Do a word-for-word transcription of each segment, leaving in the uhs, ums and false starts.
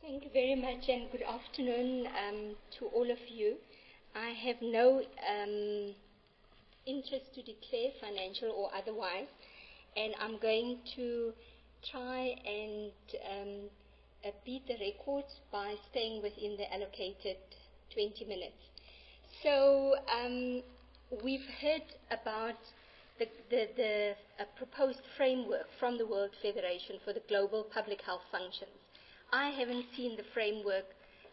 Thank you very much and good afternoon um, to all of you. I have no um, interest to declare, financial or otherwise, and I'm going to try and um, uh, beat the records by staying within the allocated twenty minutes. So um, we've heard about the, the, the uh, proposed framework from the World Federation for the Global Public Health Functions. I haven't seen the framework,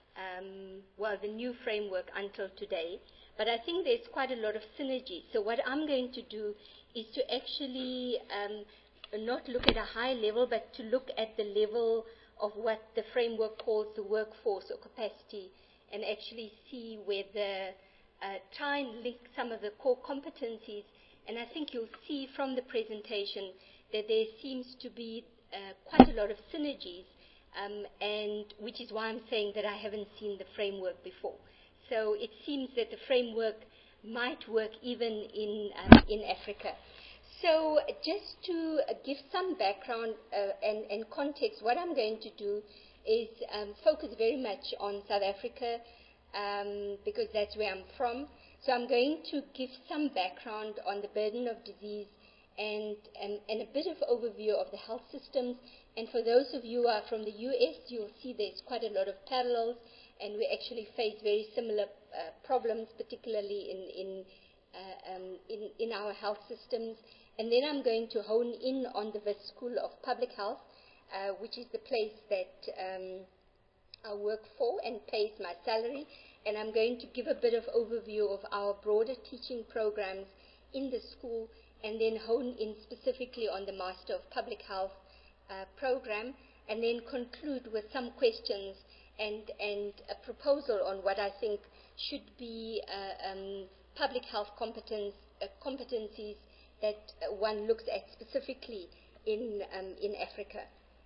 um, well, the new framework until today, but I think there's quite a lot of synergy. So what I'm going to do is to actually um, not look at a high level, but to look at the level of what the framework calls the workforce or capacity, and actually see whether, uh, try and link some of the core competencies. And I think you'll see from the presentation that there seems to be uh, quite a lot of synergies. Um, and which is why I'm saying that I haven't seen the framework before. So it seems that the framework might work even in, um, in Africa. So just to uh, give some background uh, and, and context, what I'm going to do is um, focus very much on South Africa um, because that's where I'm from. So I'm going to give some background on the burden of disease and, and, and a bit of overview of the health systems. And for those of you who are from the U S, you'll see there's quite a lot of parallels, and we actually face very similar uh, problems, particularly in in, uh, um, in in our health systems. And then I'm going to hone in on the Wits School of Public Health, uh, which is the place that um, I work for and pays my salary. And I'm going to give a bit of overview of our broader teaching programs in the school, and then hone in specifically on the Master of Public Health Uh, program, and then conclude with some questions and, and a proposal on what I think should be uh, um, public health competence, uh, competencies that uh, one looks at specifically in, um, in Africa.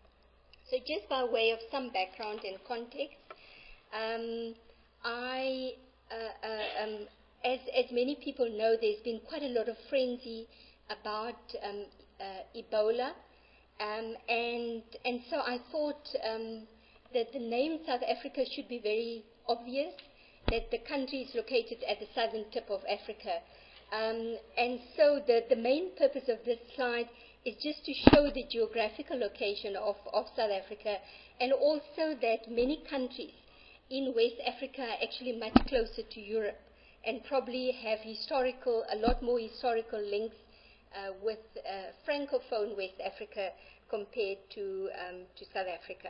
So just by way of some background and context, um, I, uh, uh, um, as, as many people know, there's been quite a lot of frenzy about um, uh, Ebola. Um, and, and so I thought um, that the name South Africa should be very obvious, that the country is located at the southern tip of Africa. Um, and so the, the main purpose of this slide is just to show the geographical location of, of South Africa, and also that many countries in West Africa are actually much closer to Europe and probably have historical, a lot more historical links Uh, with uh, Francophone West Africa compared to, um, to South Africa.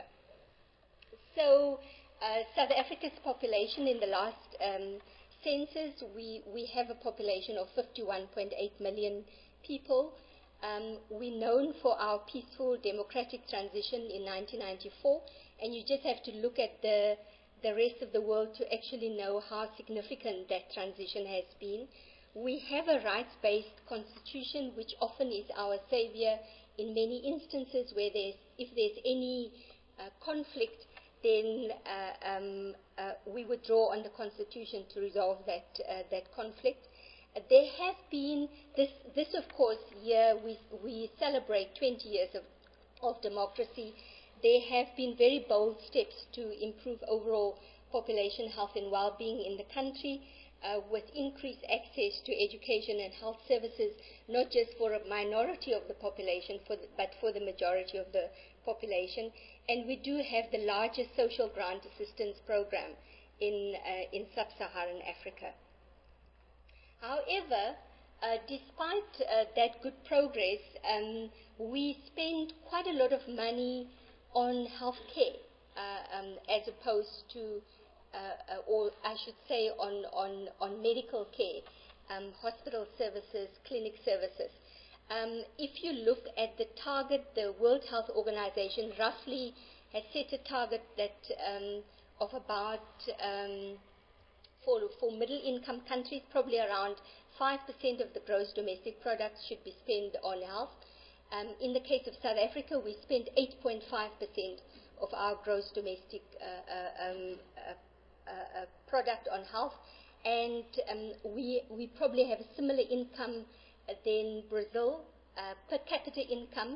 So uh, South Africa's population in the last um, census, we, we have a population of fifty-one point eight million people. Um, we're known for our peaceful democratic transition in nineteen ninety-four, and you just have to look at the, the rest of the world to actually know how significant that transition has been. We have a rights-based constitution, which often is our savior in many instances where there's, if there's any uh, conflict, then uh, um, uh, we would draw on the constitution to resolve that, uh, that conflict. Uh, there have been, this, this of course, year we, we celebrate twenty years of, of democracy. There have been very bold steps to improve overall population health and well-being in the country. Uh, with increased access to education and health services, not just for a minority of the population, for the, but for the majority of the population. And we do have the largest social grant assistance program in, uh, in sub-Saharan Africa. However, uh, despite uh, that good progress, um, we spend quite a lot of money on health care, uh, um, as opposed to Uh, uh, or I should say on, on, on medical care, um, hospital services, clinic services. Um, if you look at the target, the World Health Organization roughly has set a target that um, of about, um, for, for middle-income countries, probably around five percent of the gross domestic product should be spent on health. Um, in the case of South Africa, we spend eight point five percent of our gross domestic uh, uh, um, uh, Uh, uh, product on health, and um, we we probably have a similar income uh, than Brazil, uh, per capita income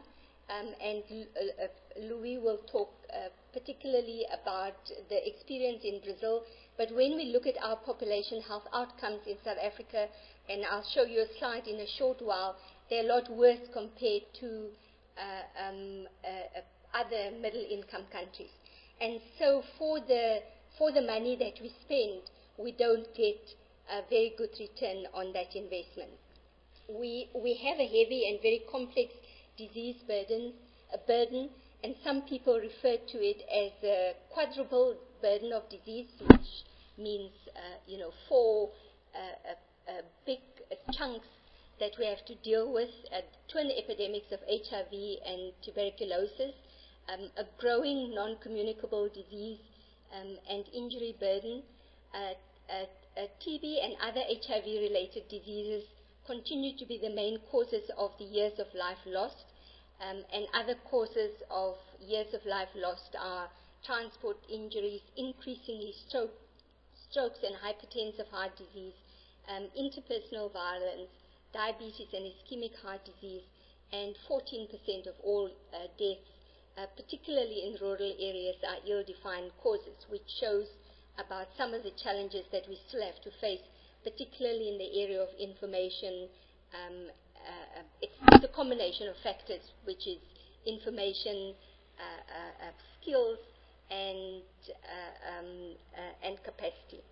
um, and uh, uh, Louis will talk uh, particularly about the experience in Brazil. But when we look at our population health outcomes in South Africa, and I'll show you a slide in a short while, they're a lot worse compared to uh, um, uh, uh, other middle-income countries. And so for the, for the money that we spend, we don't get a very good return on that investment. We, we have a heavy and very complex disease burden, a burden, and some people refer to it as a quadruple burden of disease, which means, uh, you know, four uh, uh, uh, big uh, chunks that we have to deal with, uh, twin epidemics of H I V and tuberculosis, um, a growing non-communicable disease um, and injury burden, uh, uh, uh, T B and other H I V-related diseases continue to be the main causes of the years of life lost, um, and other causes of years of life lost are transport injuries, increasingly stroke, strokes and hypertensive heart disease, um, interpersonal violence, diabetes and ischemic heart disease, and fourteen percent of all uh, deaths, uh, particularly in rural areas, are ill-defined causes, which shows about some of the challenges that we still have to face, particularly in the area of information. Um, uh, it's, it's a combination of factors, which is information, uh, uh, uh, skills, and, uh, um, uh, and capacity.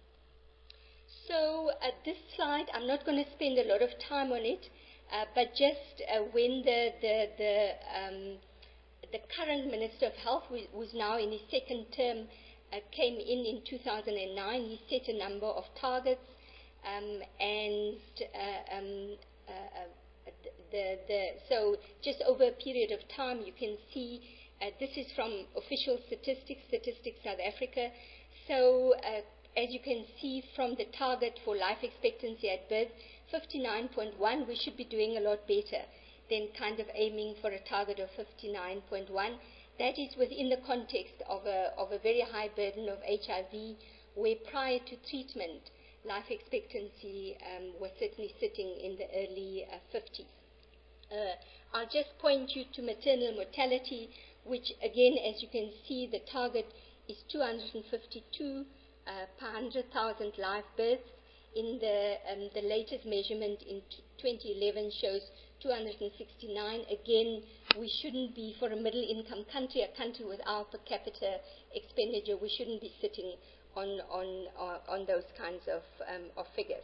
So uh, this slide, I'm not going to spend a lot of time on it, uh, but just uh, when the, the, the, um, the current Minister of Health, who's now in his second term, uh, came in in two thousand nine, he set a number of targets, um, and uh, um, uh, uh, the, the, so just over a period of time, you can see, uh, this is from official statistics, Statistics South Africa. So uh, as you can see from the target for life expectancy at birth, fifty-nine point one, we should be doing a lot better than kind of aiming for a target of fifty-nine point one. That is within the context of a, of a very high burden of H I V, where prior to treatment, life expectancy um, was certainly sitting in the early uh, fifties. Uh, I'll just point you to maternal mortality, which again, as you can see, the target is two hundred fifty-two uh, per one hundred thousand live births. In the, um, the latest measurement in twenty eleven shows two hundred sixty-nine. Again, we shouldn't be, for a middle-income country, a country with our per capita expenditure, we shouldn't be sitting on, on, uh, on those kinds of, um, of figures.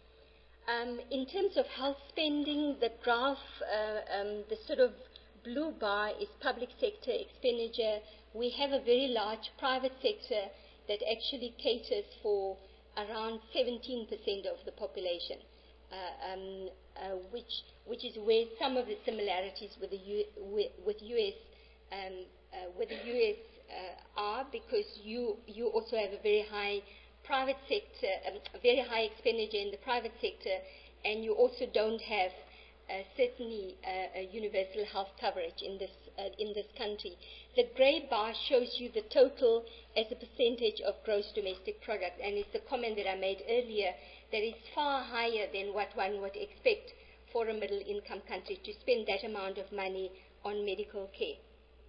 Um, in terms of health spending, the graph, uh, um, the sort of blue bar is public sector expenditure. We have a very large private sector that actually caters for around seventeen percent of the population, uh, um, uh, which, which is where some of the similarities with the U, with, with U S um, uh, with the U S uh, are, because you you also have a very high private sector, um, a very high expenditure in the private sector, and you also don't have uh, certainly uh, a universal health coverage in this uh, in this country. The grey bar shows you the total as a percentage of gross domestic product, and it's the comment that I made earlier that is far higher than what one would expect for a middle-income country to spend that amount of money on medical care.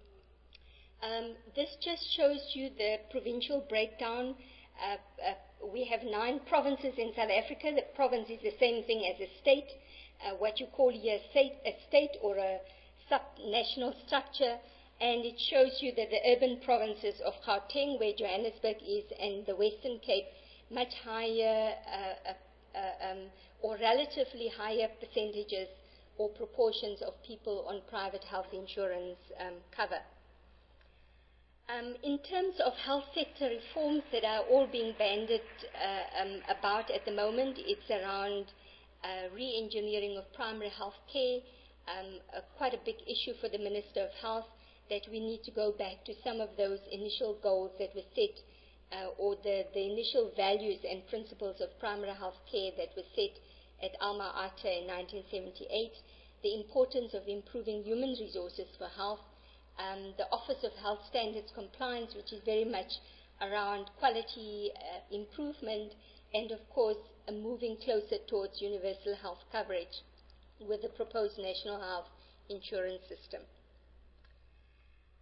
Um, this just shows you the provincial breakdown. Uh, uh, we have nine provinces in South Africa. The province is the same thing as a state, uh, what you call here a state, a state or a sub-national structure. And it shows you that the urban provinces of Gauteng, where Johannesburg is, and the Western Cape, much higher uh, uh, uh, um, or relatively higher percentages or proportions of people on private health insurance um, cover. Um, in terms of health sector reforms that are all being bandied uh, um, about at the moment, it's around uh, re-engineering of primary health care, um, uh, quite a big issue for the Minister of Health, that we need to go back to some of those initial goals that were set, uh, or the, the initial values and principles of primary health care that were set at Alma Ata in nineteen seventy-eight, the importance of improving human resources for health, um, the Office of Health Standards Compliance, which is very much around quality uh, improvement, and of course uh, moving closer towards universal health coverage with the proposed national health insurance system.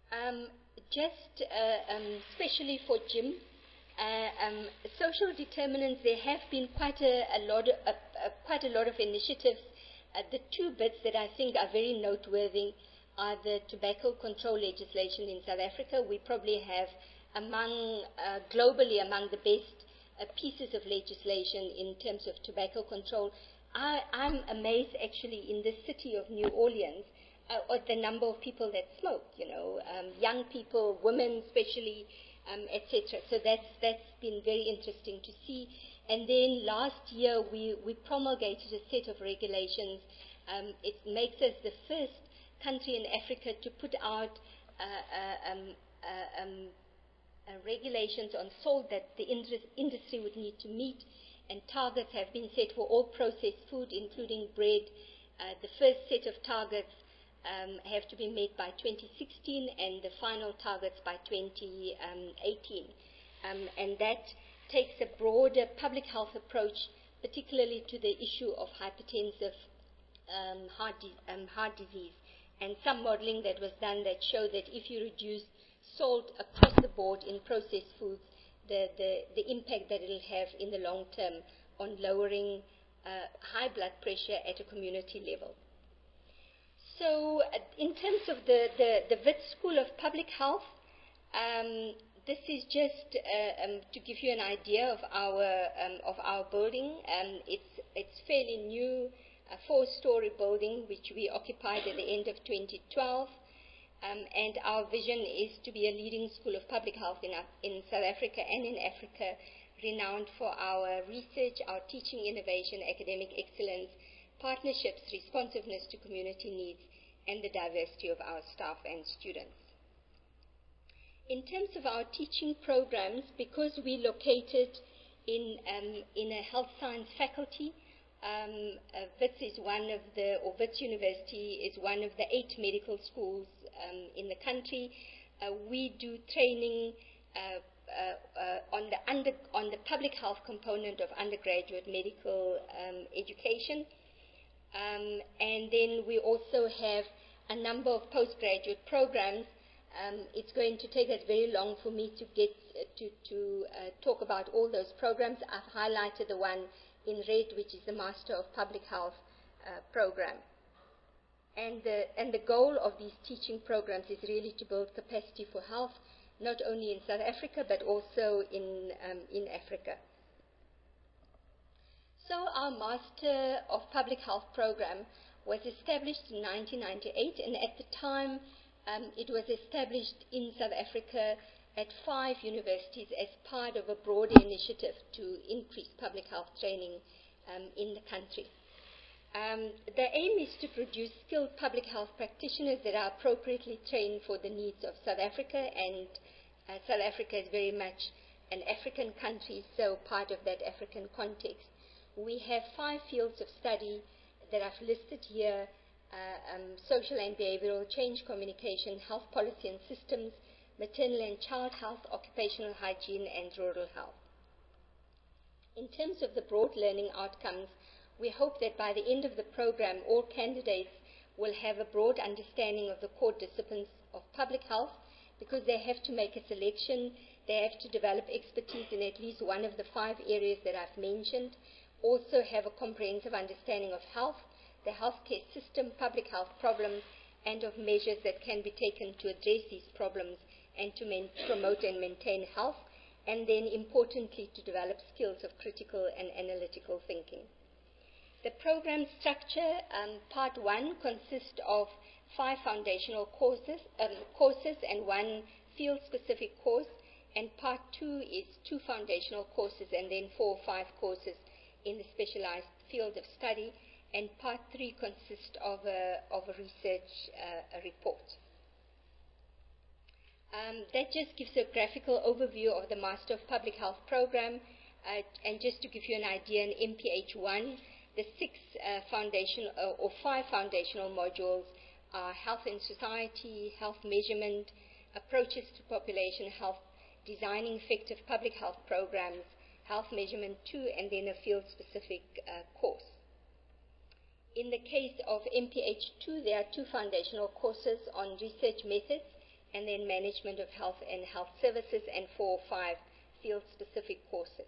Um, just uh, um, especially for Jim, uh, um, social determinants, there have been quite a, a lot, of, uh, uh, quite a lot of initiatives. Uh, the two bits that I think are very noteworthy are the tobacco control legislation in South Africa. We probably have among, uh, globally among the best uh, pieces of legislation in terms of tobacco control. I, I'm amazed actually in the city of New Orleans uh, at the number of people that smoke, you know, um, young people, women especially, um, et cetera. So that's, that's been very interesting to see. And then last year we, we promulgated a set of regulations. Um, it makes us the first country in Africa to put out uh, uh, um, uh, um, uh, regulations on salt that the indus- industry would need to meet, and targets have been set for all processed food, including bread. Uh, the first set of targets um, have to be met by twenty sixteen, and the final targets by twenty eighteen. Um, and that takes a broader public health approach, particularly to the issue of hypertensive um, heart, di- um, heart disease. And some modeling that was done that showed that if you reduce salt across the board in processed foods, the, the, the impact that it will have in the long term on lowering uh, high blood pressure at a community level. So uh, in terms of the, the, the Wits School of Public Health, um, this is just uh, um, to give you an idea of our, um, of our building. Um, it's, it's fairly new, a four-story building which we occupied at the end of twenty twelve. Um, and our vision is to be a leading school of public health in, in South Africa and in Africa, renowned for our research, our teaching innovation, academic excellence, partnerships, responsiveness to community needs, and the diversity of our staff and students. In terms of our teaching programs, because we're located in, um, in a health science faculty, Um, uh, Wits is one of the, or Wits University is one of the eight medical schools um, in the country. Uh, we do training uh, uh, uh, on the under, on the public health component of undergraduate medical um, education, um, and then we also have a number of postgraduate programs. Um, it's going to take us very long for me to get uh, to, to uh, talk about all those programs. I've highlighted the one in red, which is the Master of Public Health uh, program. And the, and the goal of these teaching programs is really to build capacity for health, not only in South Africa, but also in, um, in Africa. So our Master of Public Health program was established in nineteen ninety-eight, and at the time um, it was established in South Africa at five universities as part of a broader initiative to increase public health training um, in the country. Um, the aim is to produce skilled public health practitioners that are appropriately trained for the needs of South Africa, and uh, South Africa is very much an African country, so part of that African context. We have five fields of study that I've listed here: uh, um, social and behavioral change, communication, health policy and systems, maternal and child health, occupational hygiene, and rural health. In terms of the broad learning outcomes, we hope that by the end of the program, all candidates will have a broad understanding of the core disciplines of public health, because they have to make a selection, they have to develop expertise in at least one of the five areas that I've mentioned, also have a comprehensive understanding of health, the healthcare system, public health problems, and of measures that can be taken to address these problems and to main, promote and maintain health, and then importantly to develop skills of critical and analytical thinking. The program structure, um, part one, consists of five foundational courses, um, courses and one field-specific course, and part two is two foundational courses and then four or five courses in the specialized field of study, and part three consists of a, of a research uh, a report. Um, that just gives a graphical overview of the Master of Public Health program, uh, and just to give you an idea, in M P H one, the six uh, foundational uh, or five foundational modules are health and society, health measurement, approaches to population health, designing effective public health programs, health measurement two, and then a field-specific uh, course. In the case of M P H two, there are two foundational courses on research methods and then management of health and health services, and four or five field-specific courses.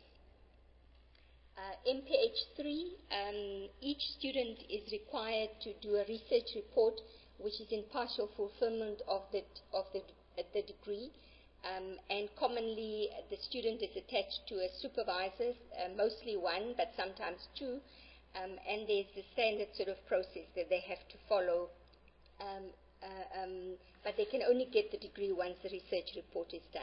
Uh, M P H three, um, each student is required to do a research report which is in partial fulfillment of the, of the, uh, the degree, um, and commonly the student is attached to a supervisor, uh, mostly one, but sometimes two, um, and there's the standard sort of process that they have to follow, um, uh, um, but they can only get the degree once the research report is done.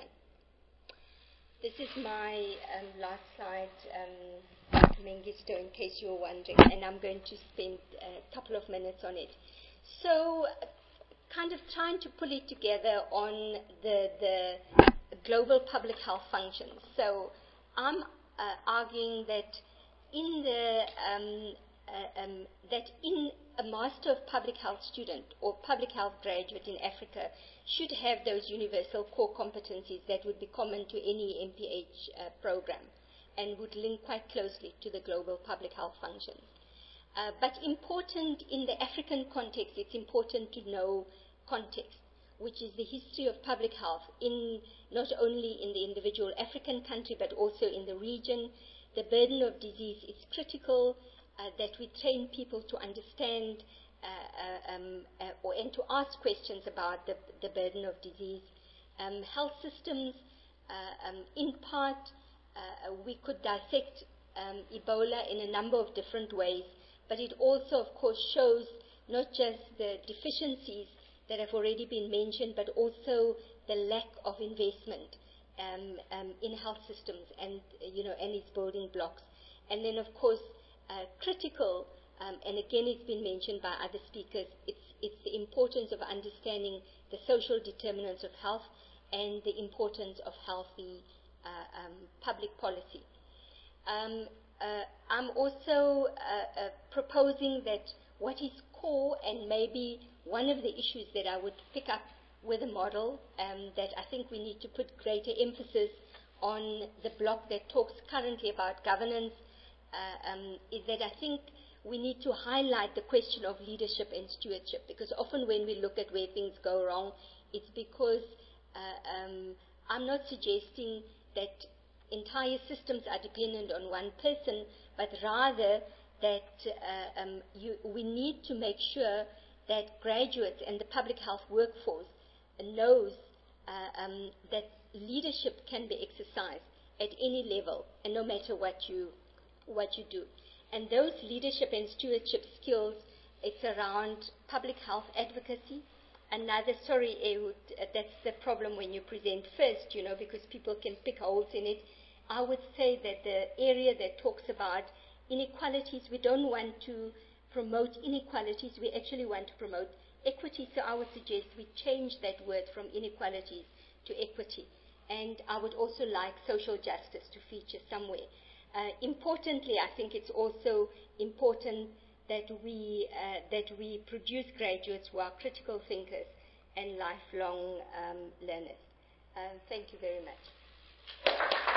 This is my um, last slide, um, Mengistu, in case you're wondering, and I'm going to spend a couple of minutes on it. So, uh, kind of trying to pull it together on the, the global public health functions. So, I'm uh, arguing that in the um, uh, um, that in a Master of Public Health student or public health graduate in Africa should have those universal core competencies that would be common to any M P H uh, program and would link quite closely to the global public health functions. Uh, but important in the African context, it's important to know context, which is the history of public health in not only in the individual African country but also in the region. The burden of disease is critical, uh, that we train people to understand uh, uh, um, uh, or, and to ask questions about the, the burden of disease. Um, health systems, uh, um, in part, uh, we could dissect um, Ebola in a number of different ways, but it also, of course, shows not just the deficiencies that have already been mentioned, but also the lack of investment um, um, in health systems and, you know, and its building blocks. And then, of course, uh, critical, um, and again it's been mentioned by other speakers, it's, it's the importance of understanding the social determinants of health and the importance of healthy uh, um, public policy. Um, uh, I'm also uh, uh, proposing that what is core, and maybe one of the issues that I would pick up with a model um, that I think we need to put greater emphasis on the block that talks currently about governance, uh, um, is that I think we need to highlight the question of leadership and stewardship, because often when we look at where things go wrong, it's because uh, um, I'm not suggesting that entire systems are dependent on one person, but rather that uh, um, you, we need to make sure that graduates and the public health workforce knows uh, um, that leadership can be exercised at any level and no matter what you, what you do. And those leadership and stewardship skills, it's around public health advocacy. Another, sorry, Ehud, uh, that's the problem when you present first, you know, because people can pick holes in it. I would say that the area that talks about inequalities, we don't want to promote inequalities, we actually want to promote equity. So I would suggest we change that word from inequalities to equity. And I would also like social justice to feature somewhere. Uh, importantly, I think it's also important that we, uh, that we produce graduates who are critical thinkers and lifelong um, learners. Uh, thank you very much.